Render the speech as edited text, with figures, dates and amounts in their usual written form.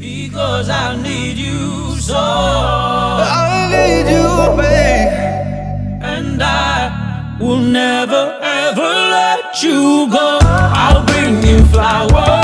Because I need you so. I need you, babe. And I will never ever let you go. I'll bring you flowers.